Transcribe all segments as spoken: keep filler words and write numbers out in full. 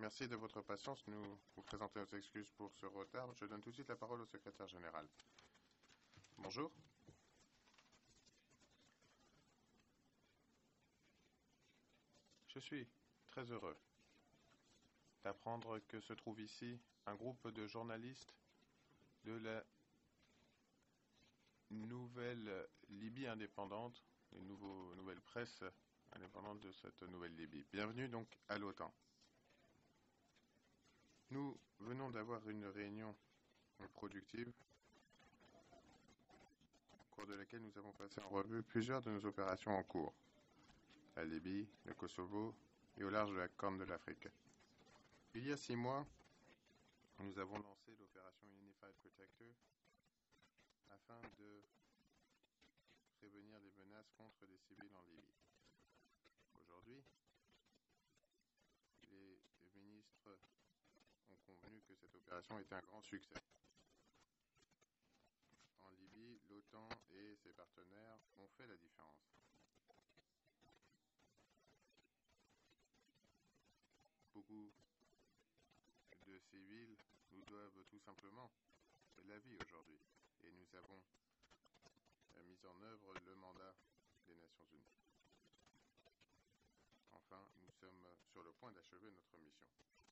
Merci de votre patience. Nous vous présentons nos excuses pour ce retard. Je donne tout de suite la parole au secrétaire général. Bonjour. Je suis très heureux d'apprendre que se trouve ici un groupe de journalistes de la nouvelle Libye indépendante, une nouveau, nouvelle presse indépendante de cette nouvelle Libye. Bienvenue donc à l'OTAN. Nous venons d'avoir une réunion productive au cours de laquelle nous avons passé en revue plusieurs de nos opérations en cours. La Libye, le Kosovo et au large de la Corne de l'Afrique. Il y a six mois, nous avons lancé l'opération Unified Protector afin de prévenir les menaces contre les civils en Libye. Aujourd'hui, les ministres ont convenu que cette opération était un grand succès. En Libye, l'OTAN et ses partenaires ont fait la différence. Beaucoup de civils nous doivent tout simplement la vie aujourd'hui. Et nous avons mis en œuvre le mandat des Nations Unies. Enfin, nous sommes sur le point d'achever notre mission.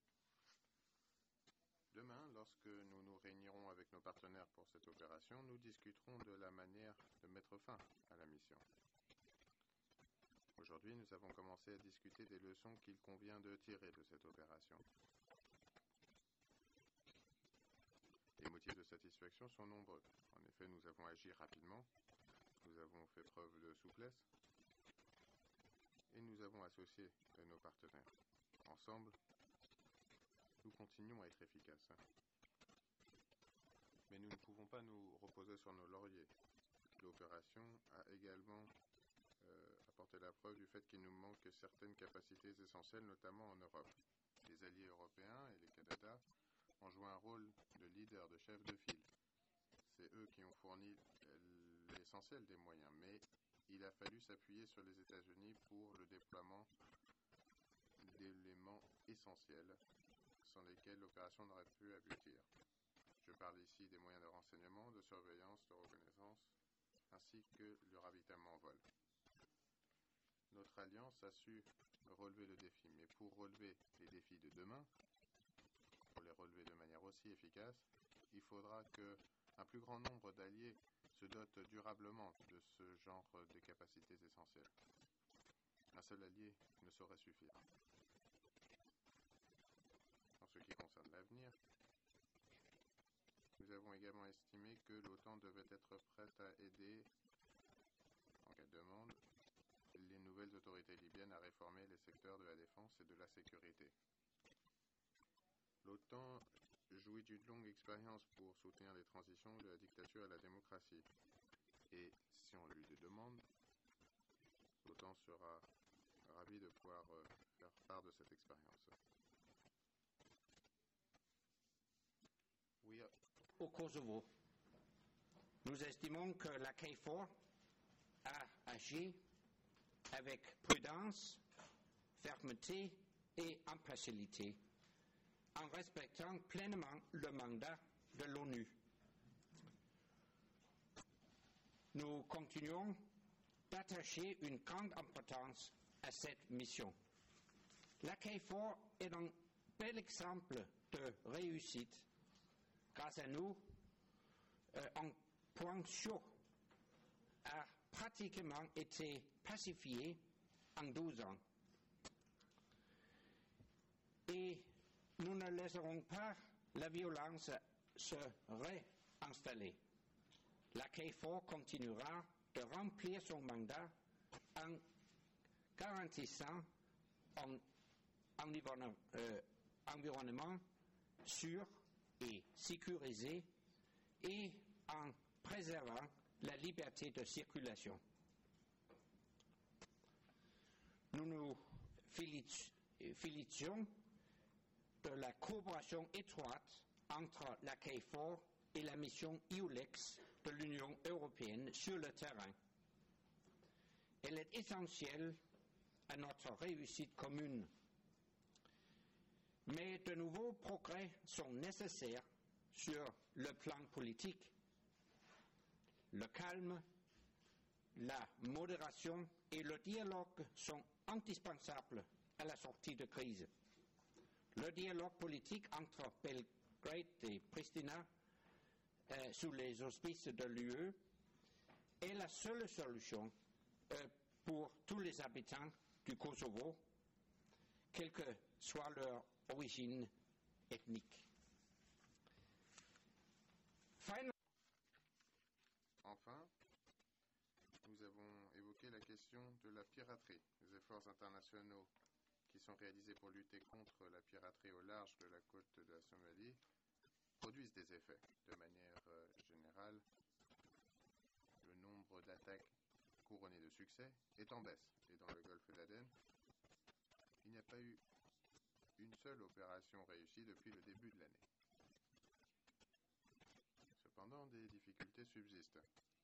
Demain, lorsque nous nous réunirons avec nos partenaires pour cette opération, nous discuterons de la manière de mettre fin à la mission. Aujourd'hui, nous avons commencé à discuter des leçons qu'il convient de tirer de cette opération. Les motifs de satisfaction sont nombreux. En effet, nous avons agi rapidement, nous avons fait preuve de souplesse et nous avons associé nos partenaires. Ensemble, nous continuons à être efficaces. Mais nous ne pouvons pas nous reposer sur nos lauriers. L'opération a également euh, apporté la preuve du fait qu'il nous manque certaines capacités essentielles, notamment en Europe. Les alliés européens et les Canada ont joué un rôle de leader, de chef de file. C'est eux qui ont fourni l'essentiel des moyens, mais il a fallu s'appuyer sur les États-Unis pour le déploiement d'éléments essentiels sans lesquels l'opération n'aurait pu aboutir. Je parle ici des moyens de renseignement, de surveillance, de reconnaissance, ainsi que le ravitaillement en vol. Notre alliance a su relever le défi, mais pour relever les défis de demain, pour les relever de manière aussi efficace, il faudra qu'un plus grand nombre d'alliés se dotent durablement de ce genre de capacités essentielles. Un seul allié ne saurait suffire. En ce qui concerne l'avenir, nous avons également estimé que l'OTAN devait être prête à aider, en cas de demande, les nouvelles autorités libyennes à réformer les secteurs de la défense et de la sécurité. L'OTAN jouit d'une longue expérience pour soutenir les transitions de la dictature à la démocratie. Et si on lui le demande, l'OTAN sera ravi de pouvoir euh, faire part de cette expérience. Oui. Au Kosovo, nous estimons que la K F O R a agi avec prudence, fermeté et impartialité, en respectant pleinement le mandat de l'ONU. Nous continuons d'attacher une grande importance à cette mission. La K F O R est un bel exemple de réussite. Grâce à nous, euh, un point chaud a pratiquement été pacifié en douze ans. Et nous ne laisserons pas la violence se réinstaller. La K F O R continuera de remplir son mandat en garantissant un environnement, euh, environnement sûr et sécurisé et en préservant la liberté de circulation. Nous nous félicitons de la coopération étroite entre la K F O R et la mission EULEX de l'Union européenne sur le terrain. Elle est essentielle à notre réussite commune. Mais de nouveaux progrès sont nécessaires sur le plan politique. Le calme, la modération et le dialogue sont indispensables à la sortie de crise. Le dialogue politique entre Belgrade et Pristina, euh, sous les auspices de l'U E, est la seule solution euh, pour tous les habitants du Kosovo, quelle que soit leur origine ethnique. Final... Enfin, nous avons évoqué la question de la piraterie. Les efforts internationaux qui sont réalisés pour lutter contre la piraterie au large de la côte de la Somalie produisent des effets. De manière euh, générale, le nombre d'attaques couronnées de succès est en baisse. Et dans le golfe d'Aden, il n'y a pas eu une seule opération réussie depuis le début de l'année. Cependant, des difficultés subsistent.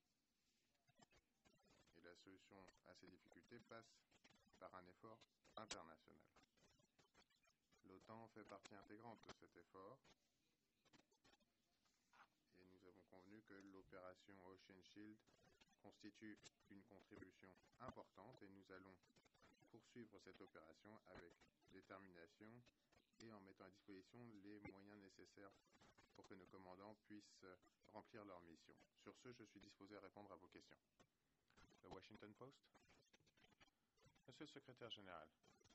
Et la solution à ces difficultés passe par un effort international. L'OTAN fait partie intégrante de cet effort et nous avons convenu que l'opération Ocean Shield constitue une contribution importante et nous allons poursuivre cette opération avec détermination et en mettant à disposition les moyens nécessaires pour que nos commandants puissent remplir leur mission. Sur ce, je suis disposé à répondre à vos questions. Le Washington Post. Monsieur le secrétaire général,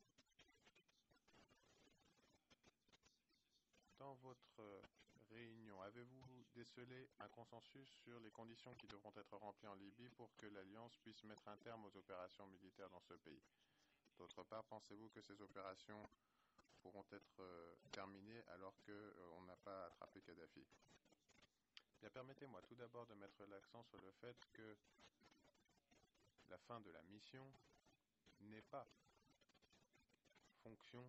dans votre réunion, avez-vous décelé un consensus sur les conditions qui devront être remplies en Libye pour que l'Alliance puisse mettre un terme aux opérations militaires dans ce pays? D'autre part, pensez-vous que ces opérations pourront être euh, terminées alors qu'on euh, n'a pas attrapé Kadhafi? Bien, permettez-moi tout d'abord de mettre l'accent sur le fait que la fin de la mission n'est pas fonction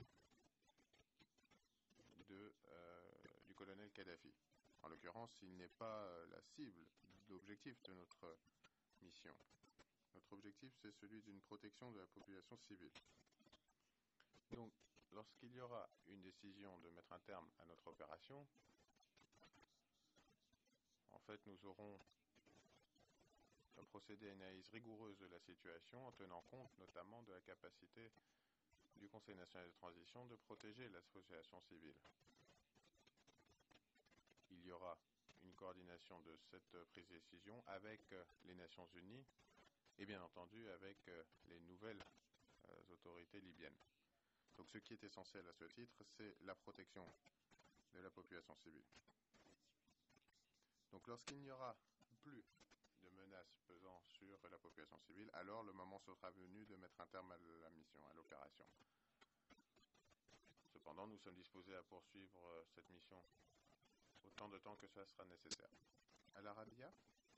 de, euh, du colonel Kadhafi. En l'occurrence, il n'est pas euh, la cible d'objectif de notre mission. Notre objectif, c'est celui d'une protection de la population civile. Donc, lorsqu'il y aura une décision de mettre un terme à notre opération, en fait, nous aurons procédé à une analyse rigoureuse de la situation en tenant compte notamment de la capacité du Conseil national de transition de protéger la population civile. Il y aura une coordination de cette prise de décision avec les Nations Unies et bien entendu avec les nouvelles euh, autorités libyennes. Donc ce qui est essentiel à ce titre, c'est la protection de la population civile. Donc lorsqu'il n'y aura plus de menaces pesant sur la population civile, alors le moment sera venu de mettre un terme à la mission, à l'opération. Cependant, nous sommes disposés à poursuivre cette mission autant de temps que cela sera nécessaire. À l'Arabia,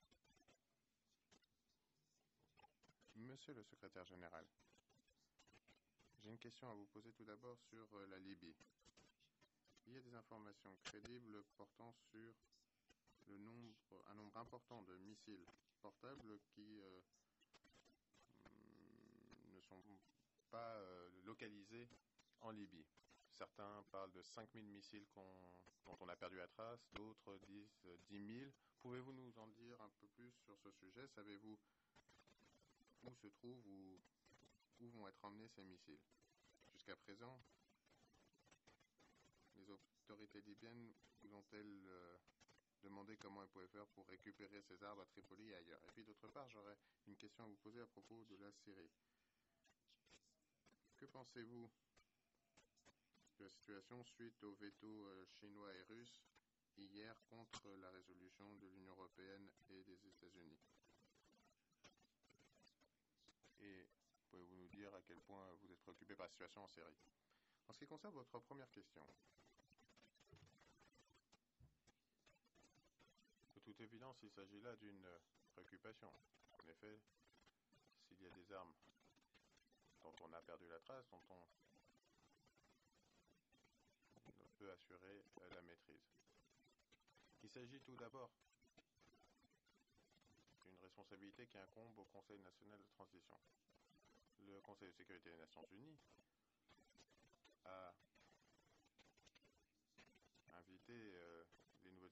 Monsieur le secrétaire général, j'ai une question à vous poser tout d'abord sur euh, la Libye. Il y a des informations crédibles portant sur le nombre, un nombre important de missiles portables qui euh, ne sont pas euh, localisés en Libye. Certains parlent de cinq mille missiles qu'on, dont on a perdu la trace, d'autres disent euh, dix mille. Pouvez-vous nous en dire un peu plus sur ce sujet? Savez-vous où se trouvent ou où vont être emmenés ces missiles? Jusqu'à présent, les autorités libyennes vous ont-elles euh, demandé comment elles pouvaient faire pour récupérer ces armes à Tripoli et ailleurs? Et puis d'autre part, j'aurais une question à vous poser à propos de la Syrie. Que pensez-vous de la situation suite au veto euh, chinois et russe hier contre la résolution de l'Union européenne et des États-Unis? Et pouvez-vous nous dire à quel point vous êtes préoccupé par la situation en Syrie? En ce qui concerne votre première question, de toute évidence, il s'agit là d'une préoccupation. En effet, s'il y a des armes dont on a perdu la trace, dont on ne peut assurer la maîtrise. Il s'agit tout d'abord d'une responsabilité qui incombe au Conseil national de transition. Le Conseil de sécurité des Nations Unies a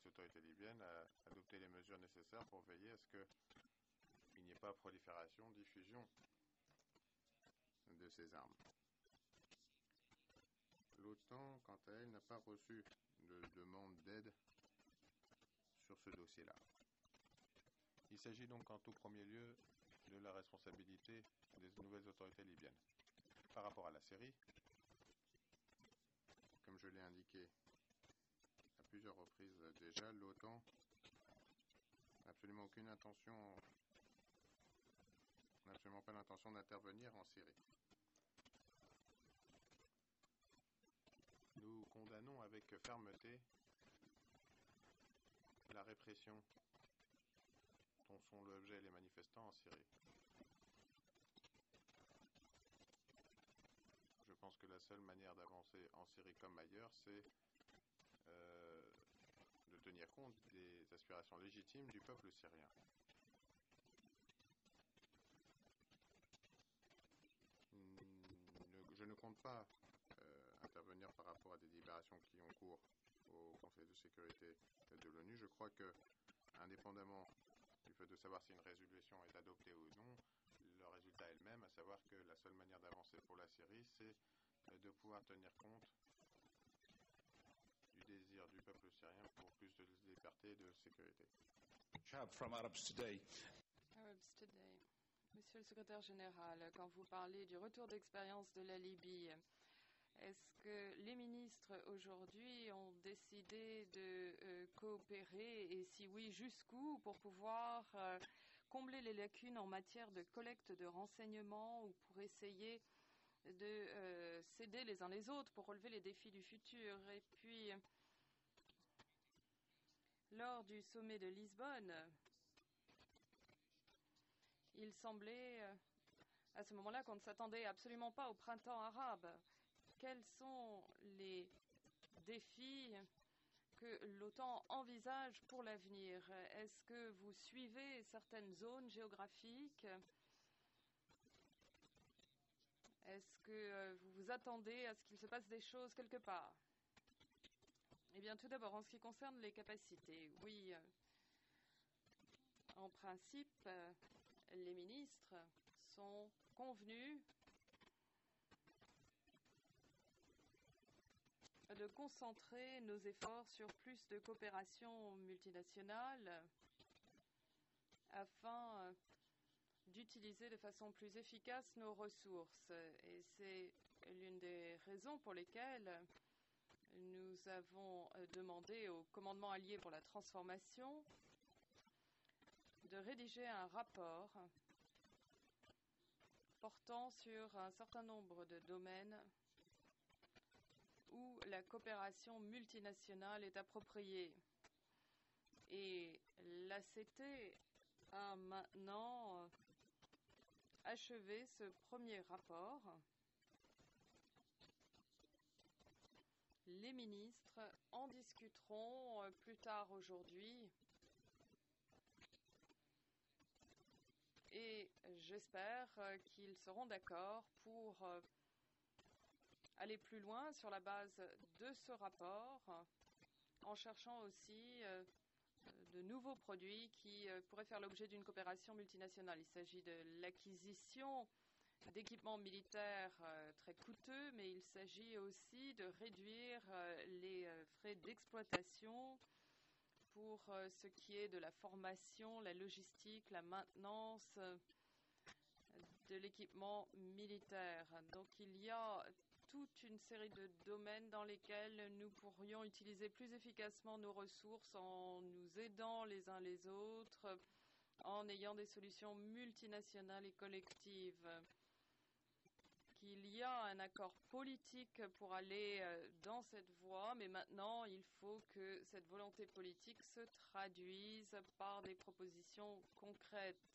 les autorités libyennes à adopter les mesures nécessaires pour veiller à ce qu'il n'y ait pas prolifération, diffusion de ces armes. L'OTAN, quant à elle, n'a pas reçu de demande d'aide sur ce dossier-là. Il s'agit donc en tout premier lieu de la responsabilité des nouvelles autorités libyennes. Par rapport à la Syrie, comme je l'ai indiqué à plusieurs reprises déjà, l'OTAN n'a absolument aucune intention, n'a absolument pas l'intention d'intervenir en Syrie. Nous condamnons avec fermeté la répression dont sont l'objet les manifestants en Syrie. Je pense que la seule manière d'avancer en Syrie comme ailleurs, c'est euh, de tenir compte des aspirations légitimes du peuple syrien. Je ne compte pas euh, intervenir par rapport à des délibérations qui ont cours au Conseil de sécurité de l'ONU. Je crois que, indépendamment du fait de savoir si une résolution est adoptée ou non, le résultat est le même, à savoir que la seule manière d'avancer pour la Syrie, c'est de pouvoir tenir compte du désir du peuple syrien pour plus de liberté et de sécurité. From Arabs Today. Arabs Today. Monsieur le secrétaire général, quand vous parlez du retour d'expérience de la Libye, est-ce que les ministres aujourd'hui ont décidé de euh, coopérer et si oui, jusqu'où pour pouvoir euh, combler les lacunes en matière de collecte de renseignements ou pour essayer de euh, s'aider les uns les autres pour relever les défis du futur? Et puis, lors du sommet de Lisbonne, il semblait euh, à ce moment-là qu'on ne s'attendait absolument pas au printemps arabe. Quels sont les défis que l'OTAN envisage pour l'avenir? Est-ce que vous suivez certaines zones géographiques? Est-ce que vous vous attendez à ce qu'il se passe des choses quelque part? Eh bien, tout d'abord, en ce qui concerne les capacités, oui, en principe, les ministres sont convenus de concentrer nos efforts sur plus de coopération multinationale afin d'utiliser de façon plus efficace nos ressources. Et c'est l'une des raisons pour lesquelles nous avons demandé au commandement allié pour la transformation de rédiger un rapport portant sur un certain nombre de domaines où la coopération multinationale est appropriée. Et l'A C T a maintenant achevé ce premier rapport. Les ministres en discuteront plus tard aujourd'hui et j'espère qu'ils seront d'accord pour aller plus loin sur la base de ce rapport, en cherchant aussi de nouveaux produits qui pourraient faire l'objet d'une coopération multinationale. Il s'agit de l'acquisition d'équipements militaires très coûteux, mais il s'agit aussi de réduire les frais d'exploitation pour ce qui est de la formation, la logistique, la maintenance de l'équipement militaire. Donc il y a toute une série de domaines dans lesquels nous pourrions utiliser plus efficacement nos ressources en nous aidant les uns les autres, en ayant des solutions multinationales et collectives. Qu'il y a un accord politique pour aller dans cette voie, mais maintenant il faut que cette volonté politique se traduise par des propositions concrètes.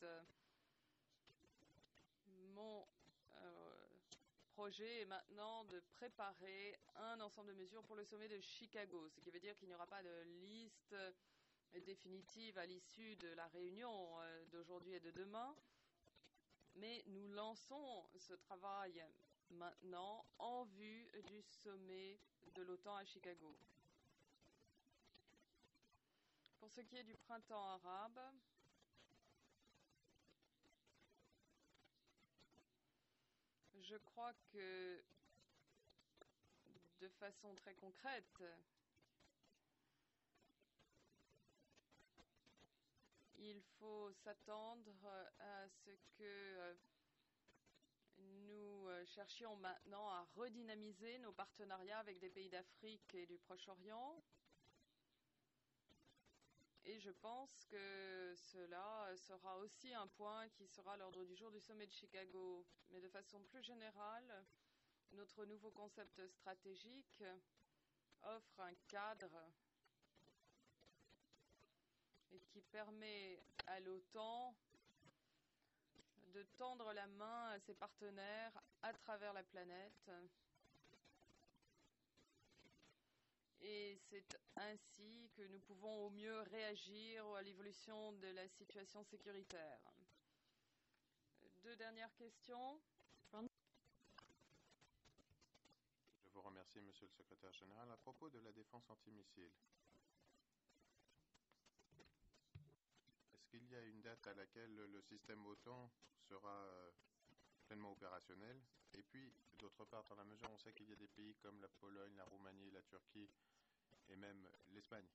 Mon euh, projet est maintenant de préparer un ensemble de mesures pour le sommet de Chicago, ce qui veut dire qu'il n'y aura pas de liste définitive à l'issue de la réunion d'aujourd'hui et de demain, mais nous lançons ce travail maintenant en vue du sommet de l'OTAN à Chicago. pour ce qui est du printemps arabe, je crois que de façon très concrète, il faut s'attendre à ce que nous cherchions maintenant à redynamiser nos partenariats avec des pays d'Afrique et du Proche-Orient. Et je pense que cela sera aussi un point qui sera à l'ordre du jour du sommet de Chicago. Mais de façon plus générale, notre nouveau concept stratégique offre un cadre et qui permet à l'OTAN de tendre la main à ses partenaires à travers la planète. Et c'est ainsi que nous pouvons au mieux réagir à l'évolution de la situation sécuritaire. Deux dernières questions. Je vous remercie, Monsieur le Secrétaire général. À propos de la défense antimissile, est-ce qu'il y a une date à laquelle le système OTAN sera euh, pleinement opérationnel? Et puis, d'autre part, dans la mesure où on sait qu'il y a des pays comme la Pologne, la Roumanie, la Turquie et même l'Espagne,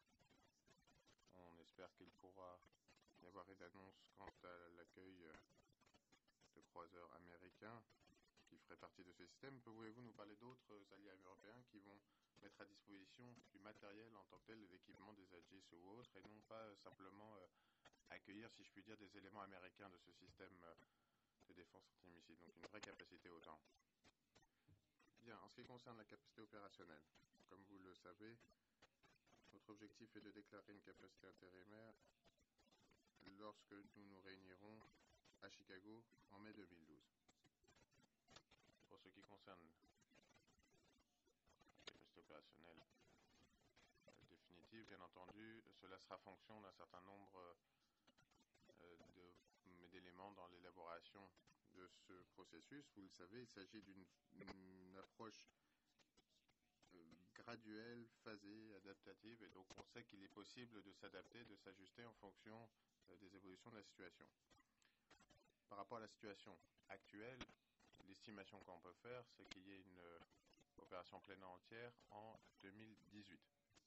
on espère qu'il pourra y avoir une annonce quant à l'accueil de croiseurs américains qui feraient partie de ce système. Pouvez-vous nous parler d'autres alliés européens qui vont mettre à disposition du matériel en tant que tel, de l'équipement des Aegis ou autres, et non pas simplement euh, accueillir, si je puis dire, des éléments américains de ce système euh, de défense antimissile, donc une vraie capacité OTAN. Bien, en ce qui concerne la capacité opérationnelle, comme vous le savez, notre objectif est de déclarer une capacité intérimaire lorsque nous nous réunirons à Chicago en mai deux mille douze. Pour ce qui concerne la capacité opérationnelle euh, définitive, bien entendu, cela sera fonction d'un certain nombre euh, d'éléments dans l'élaboration de ce processus. Vous le savez, il s'agit d'une approche euh, graduelle, phasée, adaptative, et donc on sait qu'il est possible de s'adapter, de s'ajuster en fonction euh, des évolutions de la situation. Par rapport à la situation actuelle, l'estimation qu'on peut faire, c'est qu'il y ait une euh, opération pleine et entière en deux mille dix-huit.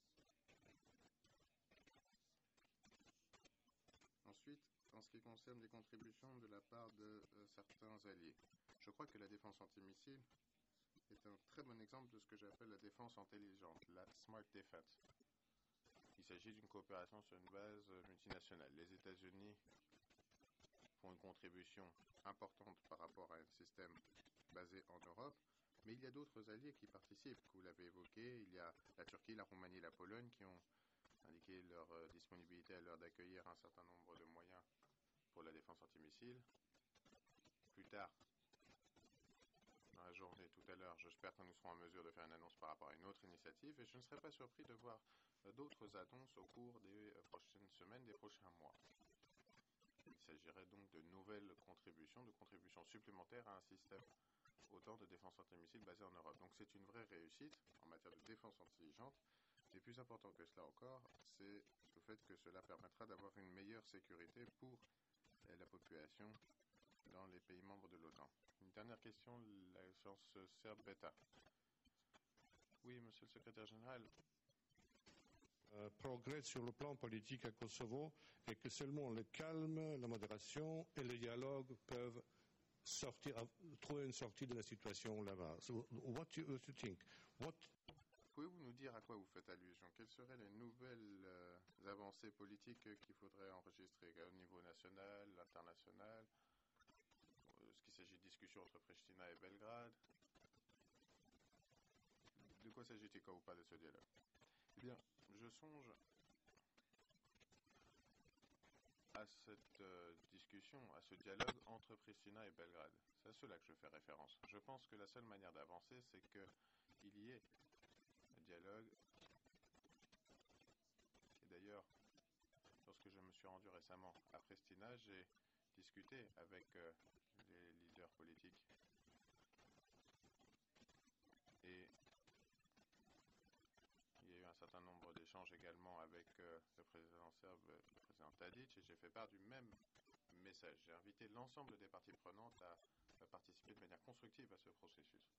Ensuite, en ce qui concerne les contributions de la part de euh, certains alliés, je crois que la défense antimissile est un très bon exemple de ce que j'appelle la défense intelligente, la Smart Defense. Il s'agit d'une coopération sur une base multinationale. Les États-Unis font une contribution importante par rapport à un système basé en Europe, mais il y a d'autres alliés qui participent, que vous l'avez évoqué. Il y a la Turquie, la Roumanie et la Pologne qui ont indiqué leur euh, disponibilité à l'heure d'accueillir un certain nombre de moyens pour la défense antimissile. Plus tard, dans la journée tout à l'heure, j'espère que nous serons en mesure de faire une annonce par rapport à une autre initiative, et je ne serais pas surpris de voir euh, d'autres annonces au cours des euh, prochaines semaines, des prochains mois. Il s'agirait donc de nouvelles contributions, de contributions supplémentaires à un système autant de défense antimissile basé en Europe. Donc c'est une vraie réussite en matière de défense intelligente. Et plus important que cela encore, c'est le fait que cela permettra d'avoir une meilleure sécurité pour la population dans les pays membres de l'OTAN. Une dernière question, la science serbe bêta. Oui, monsieur le secrétaire général. Euh, progrès sur le plan politique à Kosovo et que seulement le calme, la modération et le dialogue peuvent sortir, trouver une sortie de la situation là-bas. So, what do you, what do you think? What... Pouvez-vous nous dire à quoi vous faites allusion? Quelles seraient les nouvelles euh, avancées politiques qu'il faudrait enregistrer au niveau national, international? euh, Est-ce qu'il s'agit de discussions entre Pristina et Belgrade? De quoi s'agit-il quand vous parlez de ce dialogue? Eh bien, je songe à cette euh, discussion, à ce dialogue entre Pristina et Belgrade. C'est à cela que je fais référence. Je pense que la seule manière d'avancer, c'est qu'il y ait un dialogue. Et d'ailleurs, lorsque je me suis rendu récemment à Pristina, j'ai discuté avec euh, les leaders politiques. Et il y a eu un certain nombre d'échanges échanges également avec euh, le président serbe, le président Tadic, et j'ai fait part du même message. J'ai invité l'ensemble des parties prenantes à, à participer de manière constructive à ce processus.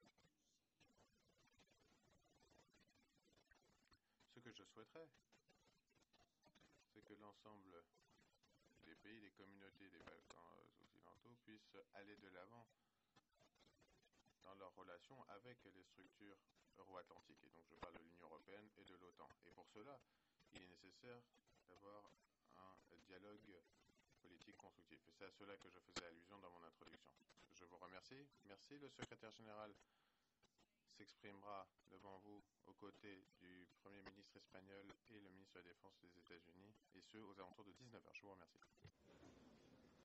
Ce que je souhaiterais, c'est que l'ensemble des pays, des communautés des Balkans occidentaux puissent aller de l'avant dans leurs relations avec les structures euro-atlantiques. Et donc je parle de l'Union européenne et de l'OTAN. Et pour cela, il est nécessaire d'avoir un dialogue politique constructif. Et c'est à cela que je faisais allusion dans mon introduction. Je vous remercie. Merci. Le secrétaire général s'exprimera devant vous aux côtés du Premier ministre espagnol et le ministre de la Défense des États-Unis, et ce, aux alentours de dix-neuf heures. Je vous remercie.